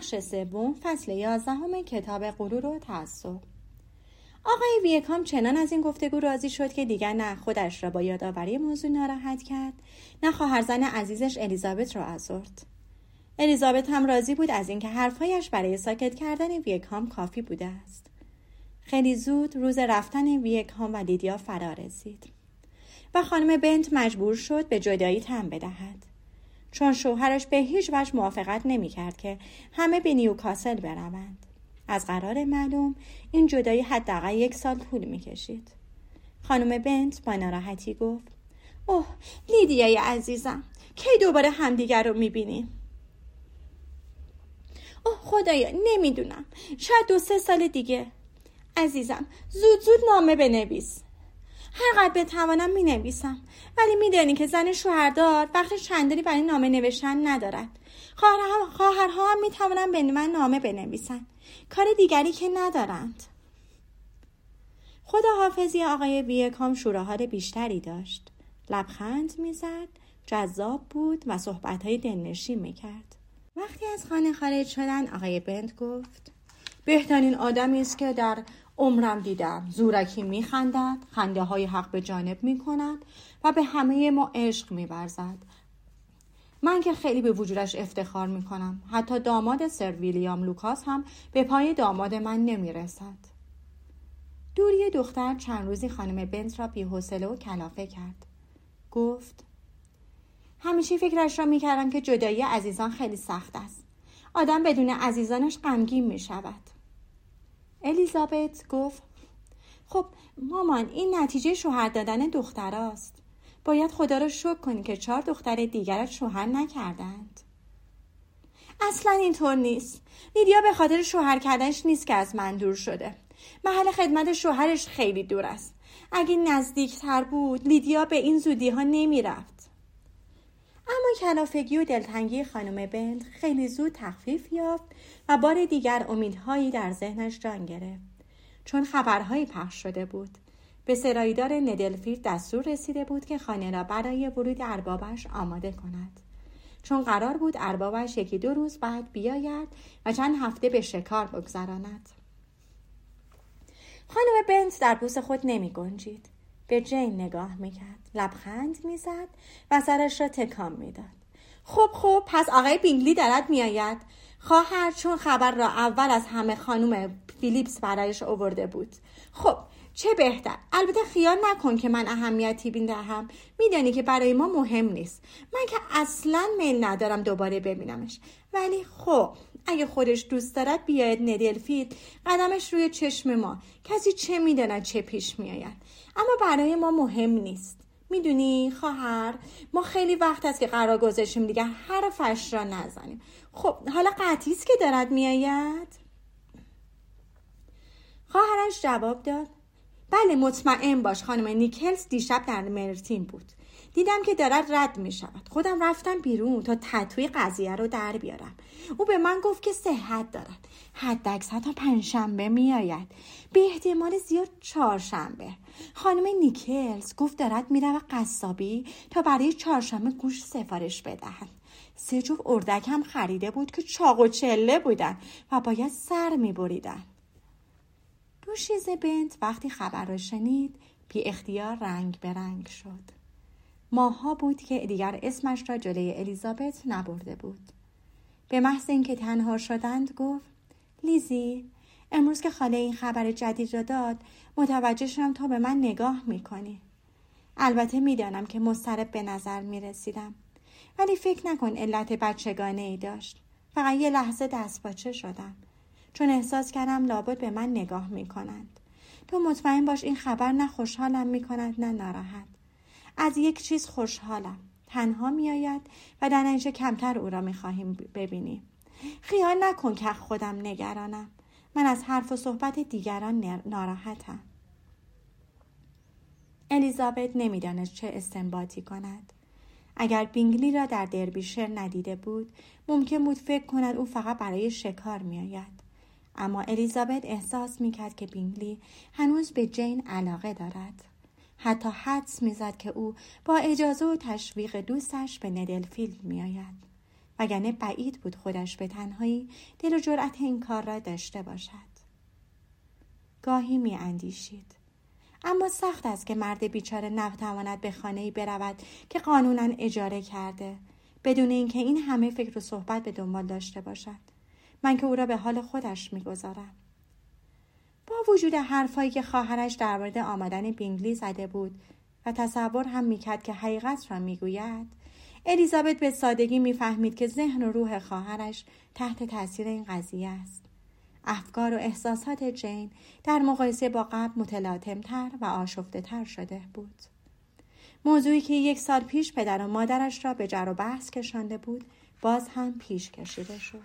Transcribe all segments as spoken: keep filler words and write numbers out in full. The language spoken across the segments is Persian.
بخش سوم فصل یازدهم کتاب غرور و تعصب. آقای ویکام چنان از این گفتگو راضی شد که دیگر نه خودش را با یادآوری موضوع ناراحت کرد، نه خواهرزن عزیزش الیزابت را آزرد. الیزابت هم راضی بود از اینکه حرفهایش برای ساکت کردن ویکام کافی بوده است. خیلی زود روز رفتن ویکام و لیدیا فرا رسید و خانم بنت مجبور شد به جدایی تن بدهد، چون شوهرش به هیچ وجه موافقت نمی کرد که همه به نیوکاسل بروند. از قرار معلوم این جدایی حداقل یک سال طول می کشید. خانم بنت با ناراحتی گفت: اوه لیدیای عزیزم، کی دوباره همدیگر رو می بینیم؟ اوه خدایا نمیدونم، شاید دو سه سال دیگه. عزیزم زود زود نامه بنویس. هر قدر بتوانم می نویسم، ولی می دانی که زن شوهردار وقت چندانی برای نامه نوشتن ندارد. خواهرها خواهرها هم می توانند به من نامه بنویسند، کار دیگری که ندارند. خداحافظی آقای ویکام شوره بیشتری داشت. لبخند می زد، جذاب بود و صحبت‌های دلنشین می کرد. وقتی از خانه خارج شدن آقای بنت گفت: بهترین آدمی است که در عمرم دیدم. زورکی میخندد، خنده های حق به جانب میکند و به همه ما عشق میورزد. من که خیلی به وجودش افتخار میکنم. حتی داماد سر ویلیام لوکاس هم به پای داماد من نمیرسد. دوری دختر چند روزی خانم بنت را بی‌حوصله و کلافه کرد. گفت: همیشه فکرش را میکردم که جدایی عزیزان خیلی سخت است. آدم بدون عزیزانش غمگین میشود. الیزابت گفت: خب مامان، این نتیجه شوهر دادن دختراست. باید خدا را شکر کنی که چهار دختر دیگرت شوهر نکردند. اصلا اینطور نیست. لیدیا به خاطر شوهر کردنش نیست که از من دور شده. محل خدمت شوهرش خیلی دور است. اگه نزدیکتر بود لیدیا به این زودی ها نمی رفت. اما کلافگی و دلتنگی خانم بنت خیلی زود تخفیف یافت و بار دیگر امیدهایی در ذهنش جان گرفت، چون خبرهایی پخش شده بود. به سرایدار ندلفیلد دستور رسیده بود که خانه را برای ورود اربابش آماده کند، چون قرار بود اربابش یکی دو روز بعد بیاید و چند هفته به شکار بگذراند. خانم بنت در پوست خود نمی گنجید. به جین نگاه میکرد، لبخند میزد و سرش را تکان میداد. خب خب پس آقای بینگلی دارد میآید. خواهر چون خبر را اول از همه خانم فیلیپس برایش آورده بود. خب چه بهتر. البته خیال نکن که من اهمیتی میدهم. میدانی که برای ما مهم نیست. من که اصلا میل ندارم دوباره ببینمش. ولی خب اگه خودش دوست دارد بیاید ندلفیلد، قدمش روی چشم ما. کسی چه میداند چه پیش میآید. اما برای ما مهم نیست. میدونی خواهر، ما خیلی وقت است که قرار گذاشتیم دیگه حرفش را نزنیم. خب حالا قطعی است که دارد میآید؟ خواهرش جواب داد: بله مطمئن باش، خانم نیکلز دیشب در مرتین بود. دیدم که دارد رد می شود. خودم رفتم بیرون تا تتوی قضیه رو در بیارم. او به من گفت که صحت دارد. حد اکثر تا پنجشنبه می آید. به احتمال زیاد چهارشنبه. خانم نیکلز گفت دارد می رود قصابی تا برای چهارشنبه گوشت سفارش بدهد. سه جفت اردک هم خریده بود که چاق و چله بودن و باید سر می بریدن. دوشیز بنت وقتی خبر را شنید بی اختیار رنگ به رنگ شد. ماها بود که دیگر اسمش را جلوی الیزابت نبرده بود. به محض اینکه تنها شدند گفت: لیزی، امروز که خاله این خبر جدید را داد متوجه شدم تا به من نگاه میکنی. البته میدانم که مضطرب به نظر میرسیدم، ولی فکر نکن علت بچگانه ای داشت. فقط یه لحظه دست پاچه شدم، چون احساس کردم لابد به من نگاه میکنند. تو مطمئن باش این خبر نه خوشحالم میکند نه ناراحت. از یک چیز خوشحالم، تنها میآید و در نتیجه کمتر او را میخواهیم ببینیم. خیال نکن که خودم نگرانم. من از حرف و صحبت دیگران ناراحتم. الیزابت نمیدانست چه استنباطی کند. اگر بینگلی را در دربیشر ندیده بود ممکن بود فکر کند او فقط برای شکار میآید. اما الیزابت احساس میکرد که بینگلی هنوز به جین علاقه دارد. حتی حدس میزد که او با اجازه و تشویق دوستش به ندلفیلد میآید وگرنه بعید بود خودش به تنهایی دل و جرأت این کار را داشته باشد. گاهی می اندیشید. اما سخت است که مرد بیچاره نتواند به خانه‌ای برود که قانوناً اجاره کرده بدون اینکه این همه فکر و صحبت به دنبال داشته باشد. من که او را به حال خودش می‌گذارم. با وجود حرفایی که خواهرش در مورد آمدن بینگلی زده بود و تصور هم می‌کرد که حقیقت را می‌گوید، الیزابت به سادگی می‌فهمید که ذهن و روح خواهرش تحت تاثیر این قضیه است. افکار و احساسات جین در مقایسه با قبل متلاطم‌تر و آشفته‌تر شده بود. موضوعی که یک سال پیش پدر و مادرش را به جر و بحث کشانده بود باز هم پیش کشیده شد.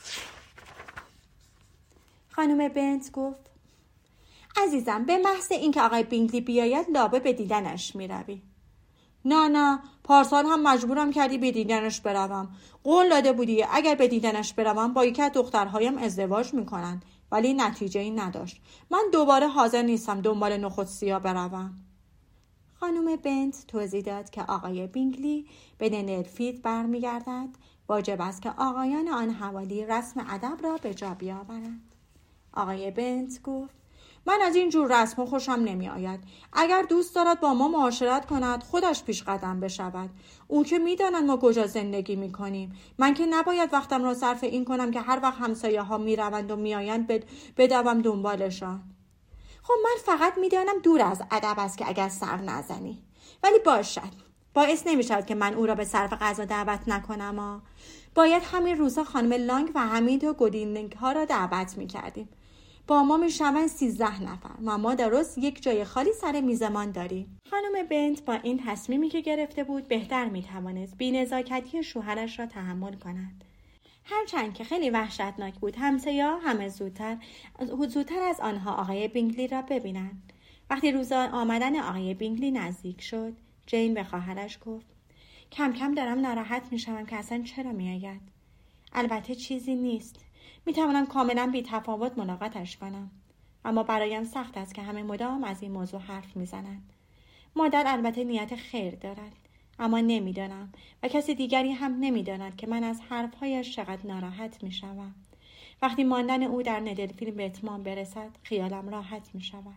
خانم بنت گفت: عزیزم، به محض اینکه آقای بینگلی بیاید لابه به دیدنش میروی. نه نه، پارسال هم مجبورم کردی به دیدنش بروم. قول داده بودی اگر به دیدنش بروم با یکی از دخترهایم ازدواج میکنن، ولی نتیجه ای نداشت. من دوباره حاضر نیستم دنبال نخود سیاه بروم. خانم بنت توضیح داد که آقای بینگلی به دندرفیلد برمیگردد. واجب است که آقایان آن حوالی رسم ادب را به جا بیاورند. آقای بنت گفت: من از این جور رسم خوشم نمی آید. اگر دوست دارد با ما معاشرت کند خودش پیش قدم بشود. او که می داند ما کجا زندگی می کنیم. من که نباید وقتم را صرف این کنم که هر وقت همسایه ها می روند و می آیند بد... بدوم دنبالشان. خب من فقط می دانم دور از ادب است که اگر سر نزنی. ولی باشد. باعث نمی شود که من او را به صرف غذا دعوت نکنم. ها. باید همین روزا خانم لانگ و حمید و گودینگ ها را دعوت می کردیم. با ما می شوند سیزده نفر و ما درست یک جای خالی سر میزمان داریم. خانم بنت با این تصمیمی که گرفته بود بهتر می توانست بی‌نزاکتی شوهرش را تحمل کند. هرچند که خیلی وحشتناک بود همسایه‌ها همه زودتر زودتر از آنها آقای بینگلی را ببینند. وقتی روز آمدن آقای بینگلی نزدیک شد، جین به خواهرش گفت: کم کم دارم ناراحت می شوم که اصلا چرا می آید. البته چیزی نیست. می توانم کاملا بی تفاوت ملاقاتش کنم. اما برایم سخت است که همه مدام از این موضوع حرف می زنند. مادر البته نیت خیر دارد. اما نمیدانم و کسی دیگری هم نمیداند که من از حرفهایش چقدر ناراحت می شوم. وقتی ماندن او در ندرفیلد به اتمام برسد خیالم راحت می شود.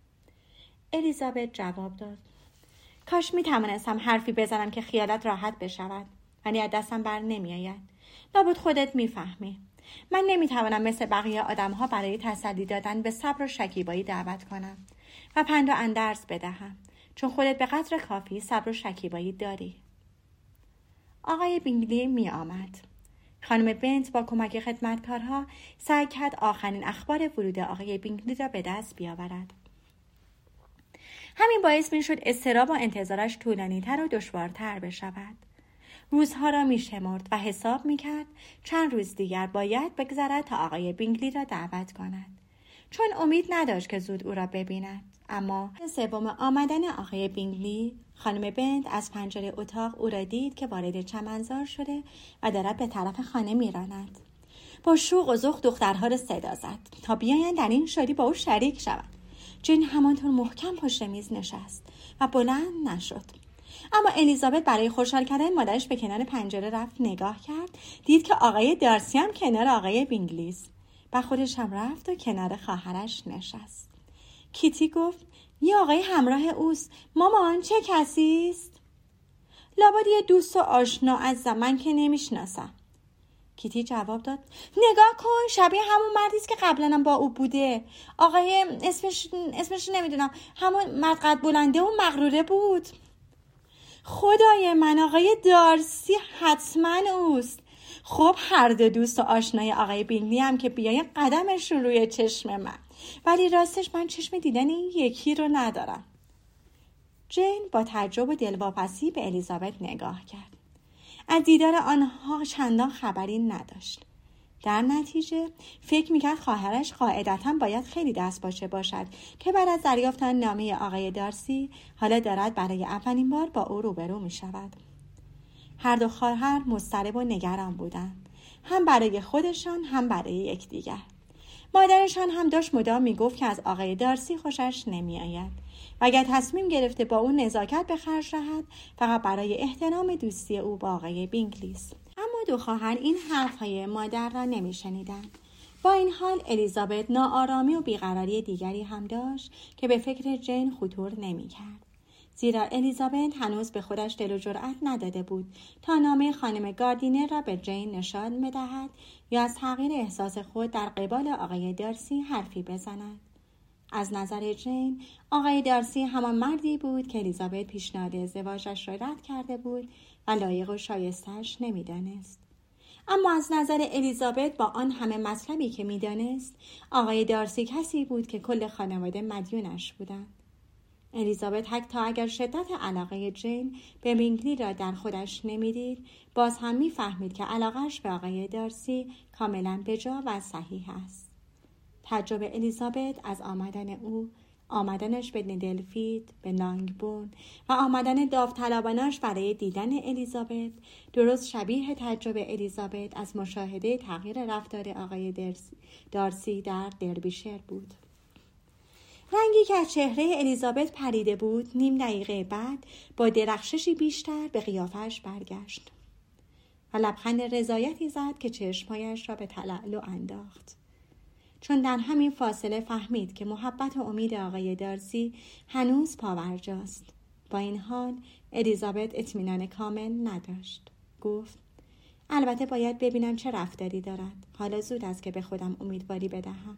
الیزابت جواب داد: کاش می توانستم حرفی بزنم که خیالت راحت بشود، ولی از دستم بر نمی آید. لابد خودت می فهمی. من نمی توانم مثل بقیه آدم ها برای تسلی دادن به صبر و شکیبایی دعوت کنم و پند و اندرز بدهم، چون خودت به قدر کافی صبر و شکیبایی داری. آقای بینگلی می آمد. خانم بنت با کمک خدمتکارها سعی کرد آخرین اخبار ورود آقای بینگلی را به دست بیاورد. همین باعث می شد اضطراب و انتظارش طولانی‌تر و دشوارتر بشود. روزها را می شمرد و حساب می کرد چند روز دیگر باید بگذرد تا آقای بینگلی را دعوت کند، چون امید نداشت که زود او را ببیند. اما سوم آمدن آقای بینگلی، خانم بنت از پنجره اتاق او را دید که وارد چمنزار شده و دارد به طرف خانه می راند. با شوق و ذوق دخترها را صدا زد تا بیایند در این شادی با او شریک شوند. جین همانطور محکم پشت میز نشست و بلند نشد. اما الیزابت برای خوشحال کردن مادرش به کنار پنجره رفت، نگاه کرد، دید که آقای دارسی هم کنار آقای بینگلی است. و خودش هم رفت و کنار خواهرش نشست. کیتی گفت: یه آقای همراه اوست. مامان چه کسی است؟ لابد یه دوست و آشنا از زمان که نمیشناسم. کیتی جواب داد: نگاه کن، شبیه همون مردی است که قبلا با او بوده. آقای اسمش اسمش نمیدونم، همون مرد قد بلنده و مغروره بود. خدای من، آقای دارسی حتما اوست. خب هر دو دوست و آشنای آقای بینگلی هم که بیاین قدمشون روی چشم من، ولی راستش من چشم دیدن این یکی رو ندارم. جین با تعجب و دلواپسی به الیزابت نگاه کرد. از دیدار آنها چندان خبری نداشت. در نتیجه فکر میکرد خواهرش قاعدتاً باید خیلی دست باشه باشد که بعد از دریافتن نامه آقای دارسی حالا دارد برای اولین بار با او روبرو میشود. هر دو خواهر مضطرب و نگران بودند، هم برای خودشان هم برای یکدیگر. مادرشان هم داشت مدام میگفت که از آقای دارسی خوشش نمیآید و اگر تصمیم گرفته با او نزاکت به خرج دهد فقط برای احترام دوستی او با آقای بینگلی است. اما دو خواهر این حرفهای مادر را نمیشنیدند. با این حال الیزابت ناآرامی و بیقراری دیگری هم داشت که به فکر جین خطور نمی‌کرد. زیرا الیزابت هنوز به خودش دل و جرأت نداده بود تا نامه خانم گاردینر را به جین نشان بدهد یا از تغییر احساس خود در قبال آقای دارسی حرفی بزند. از نظر جین، آقای دارسی همان مردی بود که الیزابت پیشنهاد ازدواجش را رد کرده بود و لایق و شایسته‌اش نمی‌دانست. اما از نظر الیزابت با آن همه مطلبی که می‌دانست، آقای دارسی کسی بود که کل خانواده مدیونش بودند. الیزابت حتی اگر شدت علاقه جین به بینگلی را در خودش نمی‌دید، باز هم می‌فهمید که علاقه‌اش به آقای دارسی کاملاً بجا و صحیح است. تعجب الیزابت از آمدن او، آمدنش به ندلفید، به لانگبورن و آمدن داوطلبانش برای دیدن الیزابت درست شبیه تعجب الیزابت از مشاهده تغییر رفتار آقای دارسی در دربیشر بود. رنگی که از چهره الیزابت پریده بود نیم دقیقه بعد با درخششی بیشتر به قیافش برگشت و لبخند رضایتی زد که چشمهایش را به تلألؤ انداخت، چون در همین فاصله فهمید که محبت و امید آقای دارسی هنوز پاورجاست. با این حال الیزابت اطمینان کامل نداشت. گفت: البته باید ببینم چه رفتاری دارد. حالا زود است که به خودم امیدواری بدهم.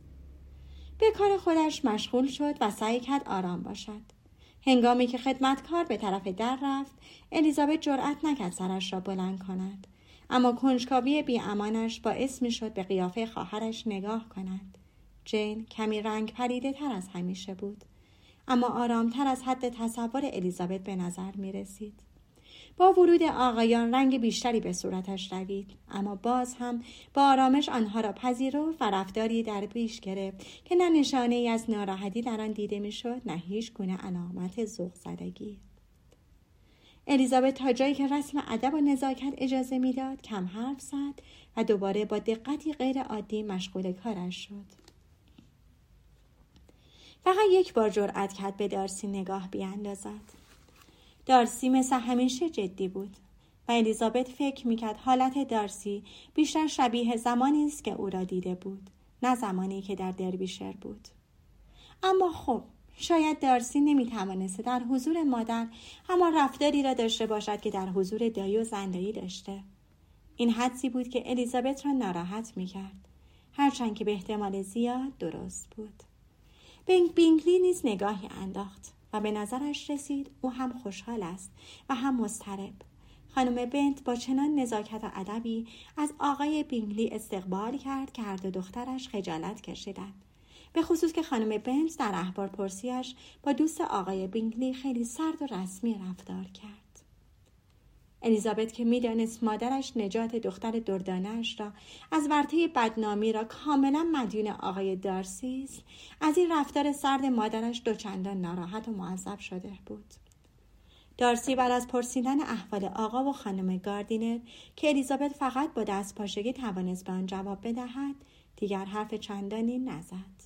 به کار خودش مشغول شد و سعی کرد آرام باشد. هنگامی که خدمتکار به طرف در رفت، الیزابت جرأت نکرد سرش را بلند کند، اما کنجکاوی بی‌امانش باعث می‌شد به قیافه خواهرش نگاه کند. جین کمی رنگ پریده تر از همیشه بود، اما آرامتر از حد تصور الیزابت به نظر می رسید. با ورود آقایان رنگ بیشتری به صورتش دوید، اما باز هم با آرامش آنها را پذیرفت و رفتاری در پیش گرفت که نه نشانه ای از ناراحتی در آن دیده می شد، نه هیچ گونه علامت ذوق زدگی. الیزابت تا جایی که رسم ادب و نزاکت اجازه میداد کم حرف زد و دوباره با دقتی غیر عادی مشغول کارش شد. فقط یک بار جرأت کرد به دارسی نگاه بیاندازد. دارسی مثل همیشه جدی بود و الیزابت فکر میکرد حالت دارسی بیشتر شبیه زمانی است که او را دیده بود، نه زمانی که در دربیشر بود. اما خب شاید دارسی نمیتوانسته در حضور مادر همان رفتاری را داشته باشد که در حضور دایی و زندایی داشته. این حدسی بود که الیزابت را ناراحت میکرد، هرچند که به احتمال زیاد درست بود. بینگ بینگلی نیز نگاهی انداخت و به نظرش رسید او هم خوشحال است و هم مضطرب. خانم بنت با چنان نزاکت و ادبی از آقای بینگلی استقبال کرد که هر دو دخترش خجالت کشیدند، به خصوص که خانم بنت در اخبار پرسیش با دوست آقای بینگلی خیلی سرد و رسمی رفتار کرد. الیزابت که میدانست مادرش نجات دختر دردانه‌اش را از ورطه بدنامی را کاملا مدیون آقای دارسی است، از این رفتار سرد مادرش دوچندان ناراحت و معذب شده بود. دارسی بعد از پرسیدن احوال آقا و خانم گاردینر که الیزابت فقط با دست پاشگی توانست به آن جواب بدهد، دیگر حرف چندانی نزد.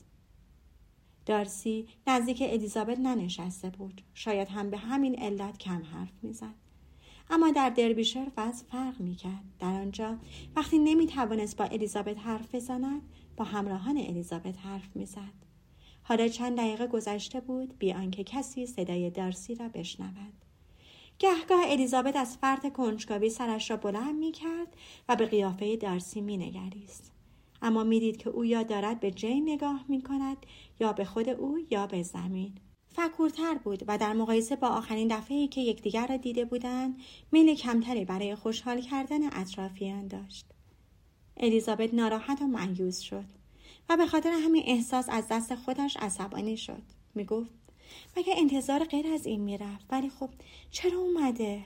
دارسی نزدیک الیزابت ننشسته بود، شاید هم به همین علت کم حرف میزد. اما در دربیشر وضع فرق میکرد. در آنجا وقتی نمیتوانست با الیزابت حرف بزند، با همراهان الیزابت حرف میزد. حالا چند دقیقه گذشته بود بی آنکه کسی صدای دارسی را بشنود. گهگاه الیزابت از فرط کنجکاوی سرش را بلند میکرد و به قیافه دارسی مینگریست، اما میدید که او یا دارد به جین نگاه میکند یا به خود او یا به زمین. فکورتر بود و در مقایسه با آخرین دفعه‌ای که یکدیگر را دیده بودند میل کمتری برای خوشحال کردن اطرافیان داشت. الیزابت ناراحت و مایوس شد و به خاطر همین احساس از دست خودش عصبانی شد. میگفت مگه انتظار غیر از این میرفت؟ ولی خب چرا اومده؟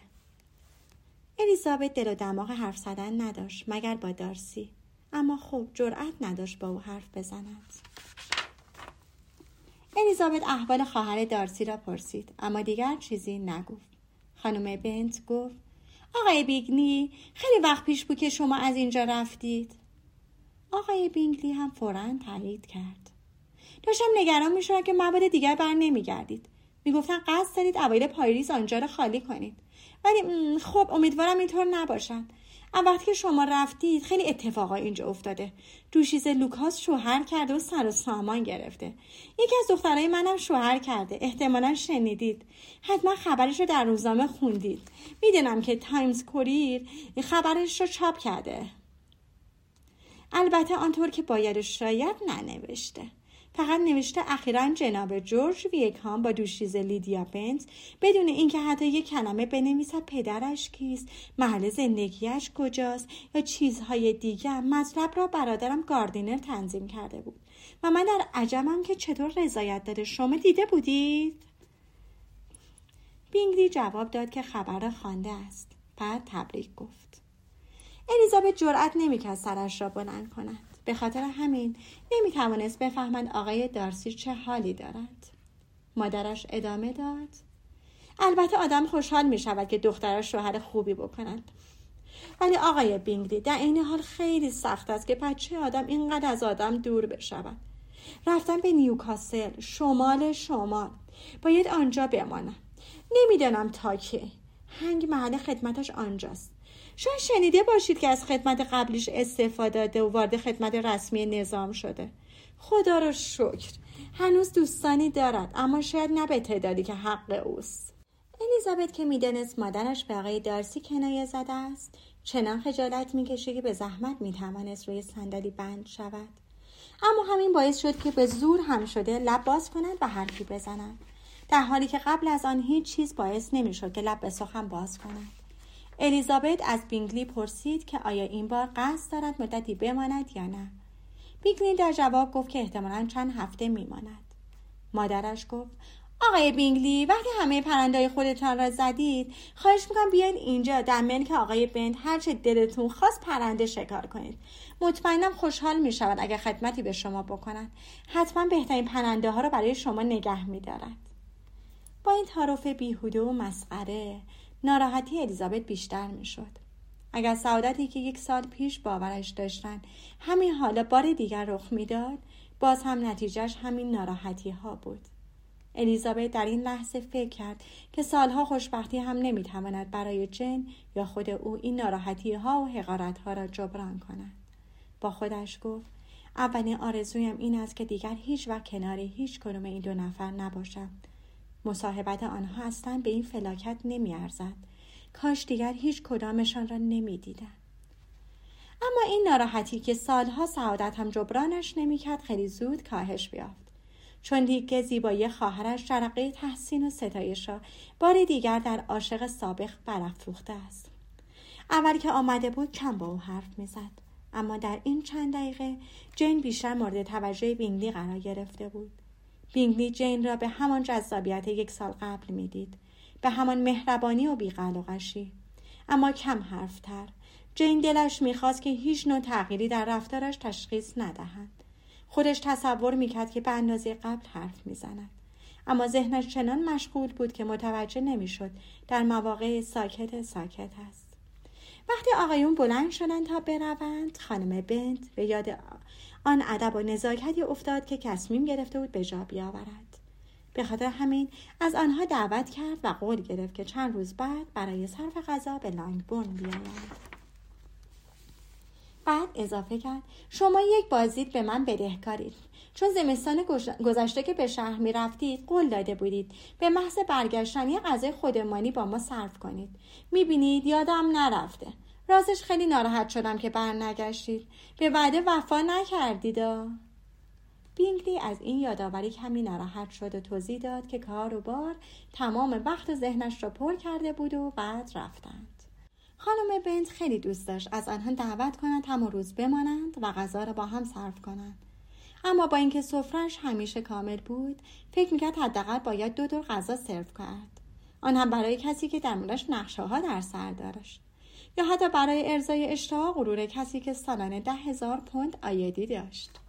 الیزابت دل و دماغ حرف زدن نداشت مگر با دارسی، اما خب جرأت نداشت با او حرف بزند. الیزابت احوال خواهر دارسی را پرسید، اما دیگر چیزی نگفت. خانم بنت گفت آقای بینگلی خیلی وقت پیش بود که شما از اینجا رفتید. آقای بینگلی هم فوراً تایید کرد. داشتم نگران میشدم که مبادا دیگر بر نمیگردید. میگفتن قصد دارید اوایل پاییز آنجا را خالی کنید، ولی خب امیدوارم اینطور نباشد. اما وقتی که شما رفتید خیلی اتفاقا اینجا افتاده. دوشیزه لوکاس شوهر کرده و سر و سامان گرفته. یکی از دخترای منم شوهر کرده. احتمالاً شنیدید. حتما خبرش رو در روزنامه خوندید. میدونم که تایمز کوریر خبرش رو چاپ کرده. البته آنطور که باید شاید ننوشته. فقط نوشته اخیراً جناب جورج ویکهام با دوشیزه لیدیا بنت بدون اینکه حتی یک کلمه بنویسد پدرش کیست، محل زندگیش کجاست یا چیزهای دیگر مطلب را برادرم گاردینر تنظیم کرده بود و من در عجبم که چطور رضایت داده. شما دیده بودید؟ بینگلی جواب داد که خبر را خوانده است. بعد تبریک گفت. الیزابت جرأت نمی‌کرد سرش را بلند کند. به خاطر همین نمی‌توانست بفهمد آقای دارسی چه حالی دارد. مادرش ادامه داد: البته آدم خوشحال می‌شود که دخترش شوهر خوبی بکند. ولی آقای بینگلی در این حال خیلی سخت است که بچه آدم اینقدر از آدم دور بشود. رفتن به نیوکاسل، شمال شمال. باید آنجا بمانم. نمیدانم تا کی. هنگ محل خدمتش آنجاست. شاید شنیده باشید که از خدمت قبلیش استعفا داده و وارد خدمت رسمی نظام شده. خدا رو شکر. هنوز دوستانی دارد، اما شاید نه به تعدادی که حق اوست. الیزابت که میدانست مادرش به آقای دارسی کنایه زده است، چنان خجالت میکشید که به زحمت میتوانست روی صندلی بند شود. اما همین باعث شد که به زور هم شده لب باز کند و حرفی بزند، در حالی که قبل از آن هیچ چیز باعث نمیشد که لب به سخن باز کند. الیزابت از بینگلی پرسید که آیا این بار قصد دارد مدتی بماند یا نه. بینگلی در جواب گفت که احتمالاً چند هفته میماند. مادرش گفت: آقای بینگلی، وقتی همه پرنده‌های خودتان را زدید، خواهش میکنم بیاین اینجا در ملک آقای بنت هر چه دلتون خواست پرنده شکار کنید. مطمئنم خوشحال میشود اگر خدمتی به شما بکند. حتما بهترین پرنده ها را برای شما نگه میدارد. با این تعارف بیهوده و مسخره ناراحتی الیزابت بیشتر میشد. اگر سعادتی که یک سال پیش باورش داشتن همین حالا بار دیگر رخ میداد، باز هم نتیجهش همین ناراحتی ها بود. الیزابت در این لحظه فکر کرد که سالها خوشبختی هم نمیتواند برای جن یا خود او این ناراحتی ها و حقارت ها را جبران کند. با خودش گفت: اولین آرزویم این است که دیگر هیچ وقت کنار هیچ کدوم این دو نفر نباشم. مصاحبت آنها اصلا به این فلاکت نمی ارزد. کاش دیگر هیچ کدامشان را نمی دیدم. اما این ناراحتی که سالها سعادت هم جبرانش نمی کرد خیلی زود کاهش بیافت. چون دیگه زیبایی خواهرش جرقه تحسین و ستایش را بار دیگر در عاشق سابق برافروخته است. اول که آمده بود کم با او حرف می زد. اما در این چند دقیقه جین بیشتر مورد توجه بینگلی قرار گرفته بود. بینگلی جین را به همان جذابیت یک سال قبل می دید. به همان مهربانی و بی‌قل و غشی. اما کم حرفتر. جین دلش می خواست که هیچ نوع تغییری در رفتارش تشخیص ندهند. خودش تصور می کرد که به اندازه قبل حرف می زند. اما ذهنش چنان مشغول بود که متوجه نمی شد در مواقع ساکت ساکت است. وقتی آقایون بلند شدند تا بروند، خانم بنت به یاد آن ادب و نزاکتی افتاد که تصمیم گرفته بود به جا بیاورد. به خاطر همین از آنها دعوت کرد و قول گرفت که چند روز بعد برای صرف غذا به لانگبورن بیایند. بعد اضافه کرد: شما یک بازدید به من بدهکارید، چون زمستان گذشته که به شهر می رفتید قول داده بودید به محض برگشتن یک غذای خودمانی با ما صرف کنید. می بینید یادم نرفته. راستش خیلی ناراحت شدم که بر نگشتید. به وعده وفا نکردید. بینگلی از این یادآوری کمی ناراحت شد و توضیح داد که کار و بار تمام وقت ذهنش را پر کرده بود و بعد رفتند. خانم بنت خیلی دوست داشت از آنها دعوت کند همون روز بمانند و غذا را با هم صرف کنند. اما با اینکه سفره‌اش همیشه کامل بود، فکر می‌کرد حداقل باید دو دور غذا سرو کند. آن هم برای کسی که در موردش نقشه‌ها در سر داشت، یا حتی برای ارضای اشتها غرور کسی که سالانه ده هزار پوند آیدی داشت.